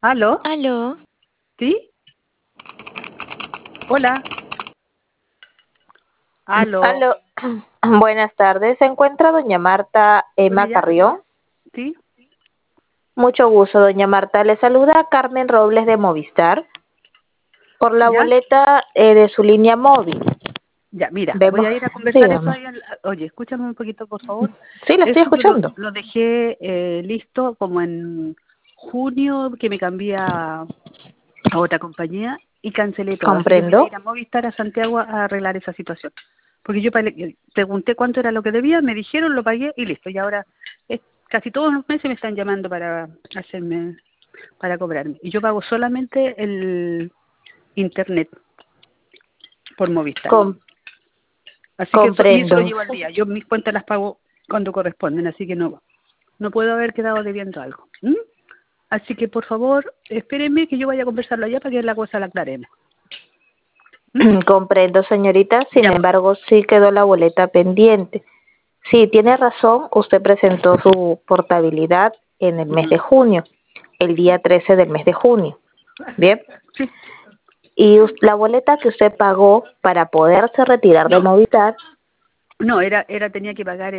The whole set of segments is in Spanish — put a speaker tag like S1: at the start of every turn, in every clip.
S1: ¿Aló?
S2: Aló,
S1: ¿Sí? Hola. ¿Aló?
S3: Aló, buenas tardes. ¿Se encuentra doña Marta
S1: ¿Con
S3: Emma
S1: ella?
S3: Carrión?
S1: ¿Sí?
S3: Mucho gusto, doña Marta. Le saluda Carmen Robles de Movistar por la
S1: ¿Ya?
S3: boleta de su línea móvil.
S1: Ya, mira, voy
S3: Vemos,
S1: a ir a conversar eso
S3: dígame.
S1: ahí. Oye, escúchame un poquito, por favor.
S3: Sí, la estoy
S1: Eso yo lo,
S3: escuchando.
S1: lo dejé listo como en junio, que me cambié a otra compañía y cancelé todo. Así que voy a
S3: Comprendo.
S1: ir a Movistar a Santiago a arreglar esa situación. Porque yo pregunté cuánto era lo que debía, me dijeron, lo pagué y listo. Y ahora casi todos los meses me están llamando para hacerme, para cobrarme. Y yo pago solamente el internet por Movistar.
S3: Com-
S1: Así que y eso lo
S3: comprendo.
S1: llevo al día. Yo mis cuentas las pago cuando corresponden, así que no puedo haber quedado debiendo algo. ¿M? Así que por favor, espérenme que yo vaya a conversarlo allá para que la cosa la aclaremos. ¿M?
S3: Comprendo, señorita. Sin
S1: Ya, pues.
S3: embargo, sí quedó la boleta pendiente. Sí, tiene razón. Usted presentó su portabilidad en el mes
S1: Ujú.
S3: de junio, el día 13 del mes de junio. Bien.
S1: Sí.
S3: Y la boleta que usted pagó para poderse retirar de
S1: No,
S3: Movistar,
S1: no, tenía que pagar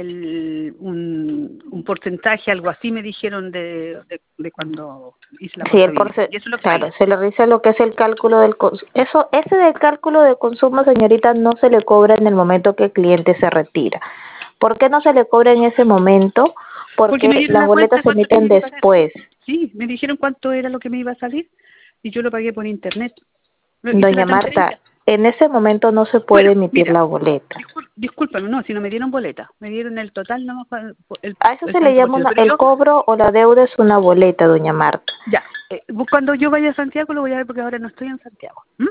S1: un porcentaje, algo así me dijeron de cuando hice la
S3: si el
S1: portabilidad. Y eso es lo que
S3: claro,
S1: pagué.
S3: se le realiza lo que es el cálculo del eso, ese del cálculo de consumo, señorita, no se le cobra en el momento que el cliente se retira. ¿Por qué no se le cobra en ese momento?
S1: Porque me
S3: Porque
S1: dieron
S3: las
S1: la cuenta
S3: boletas
S1: de
S3: se
S1: cuánto
S3: emiten
S1: tenía que pagar.
S3: después.
S1: Sí, me dijeron cuánto era lo que me iba a salir y yo lo pagué por internet. Hice la
S3: Doña Marta,
S1: transferencia.
S3: en ese momento no se
S1: Bueno,
S3: puede emitir
S1: mira,
S3: la boleta.
S1: discúlpame, no, si no me dieron boleta, me dieron el total, no
S3: A eso
S1: el
S3: se le
S1: tanto por
S3: llama
S1: ciento. Pero
S3: el
S1: yo,
S3: cobro o la deuda es una boleta, doña Marta.
S1: ya, cuando yo vaya a Santiago lo voy a ver porque ahora no estoy en Santiago. ¿M?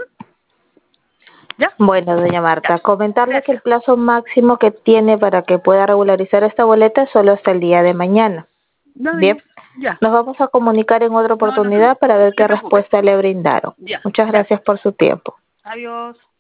S1: ¿Ya?
S3: Bueno, doña
S1: Ya,
S3: Marta, comentarle que el
S1: gracias.
S3: plazo máximo que tiene para que pueda regularizar esta boleta es solo hasta el día de mañana.
S1: No,
S3: Bien,
S1: ya.
S3: nos vamos a comunicar en otra
S1: No, no, no, no
S3: oportunidad para ver
S1: te
S3: qué
S1: preocupes.
S3: respuesta le brindaron.
S1: Ya,
S3: Muchas gracias
S1: gracias.
S3: por su tiempo.
S1: Adiós.